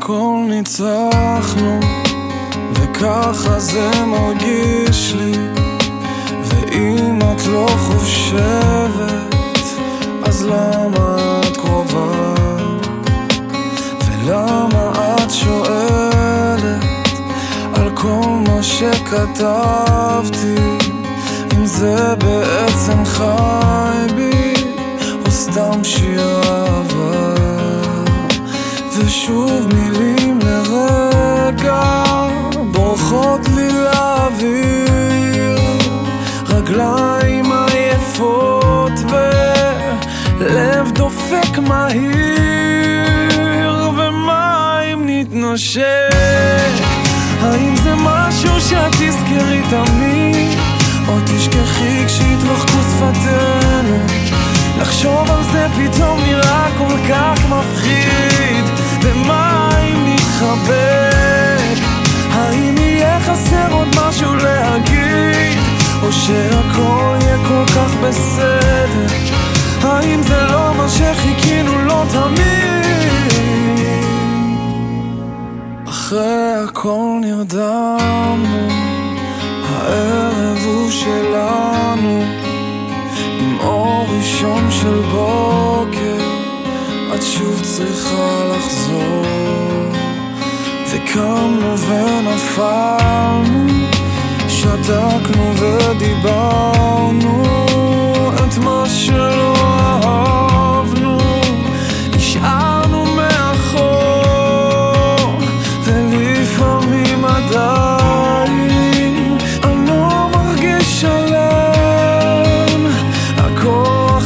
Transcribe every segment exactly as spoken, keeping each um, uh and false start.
הכל ניצחנו, וככה זה מרגיש לי. ואם את לא חושבת, אז למה את קרובה? ולמה את שואלת על כל מה שכתבתי? אם זה בעצם חי בי, או סתם שיר אהבה? ושוב מילים לרגע בורחות לי לאוויר, רגליים עייפות ולב דופק מהיר. ומה אם נתנשק? האם זה משהו שאת תזכרי תמיד, או תשכחי כשיתרחקו שפתינו? לחשוב על זה פתאום נראה כל כך מפחיד. ומה אם נתחבק? האם יהיה חסר עוד משהו להגיד, או שהכל יהיה כל כך בסדר? האם זה לא מה שחיכינו לו תמיד? אחרי הכל נרדמנו, הערב הוא שלנו, עם אור ראשון של בוקר. את שוב צריכה לחזור, וקמנו ונפלנו, שתקנו ודיברנו את מה שלא אהבנו, השארנו מאחור. ולפעמים עדיין אני לא מרגיש שלם, הכוח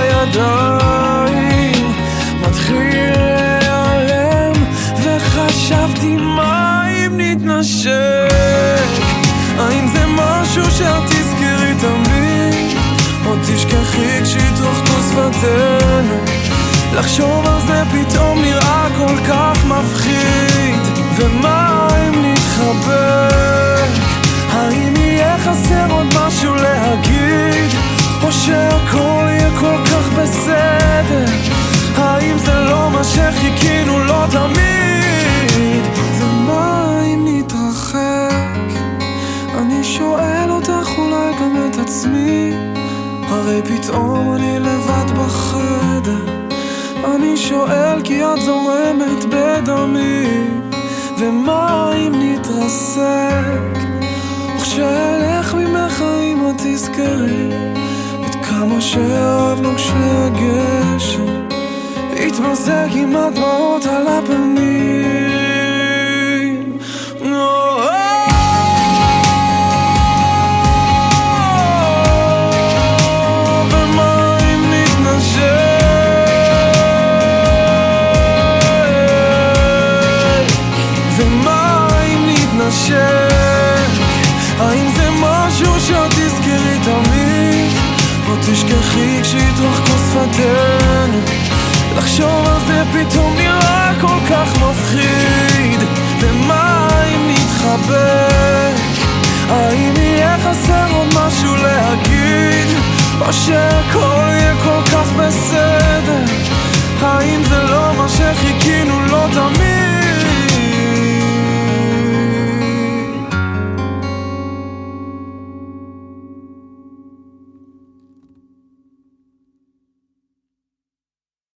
בידיים מתחיל להיעלם. וחשבתי מה אם נתנשק? האם זה משהו שאת תזכרי תמיד, או תשכחי כשיתרחקו שפתינו? לחשוב על זה פתאום נראה כל כך מפחיד. ומה אם נתחבק? האם יהיה חסר עוד משהו להגיד, או שהכל יהיה כל כך בסדר? האם זה לא מה שחיכינו לו תמיד? ומה אם נתרחק? אני שואל אותך, אולי גם את עצמי, הרי פתאום אני לבד בחדר. אני שואל כי את זורמת בדמי. ומה אם נתרסק? וכשאלך ממך אם את תזכרי את כמה שאהבנו כשהגשם התמזג עם הדמעות על הפנים. ומה אם נתנשק? ומה אם נתנשק? האם זה משהו שאת תזכרי תמיד, או תשכחי כשיתרחקו שפתינו? לחשוב על זה פתאום נראה כל כך מפחיד. ומה אם נתחבק? האם יהיה חסר עוד משהו להגיד, או שהכל יהיה כל כך בסדר?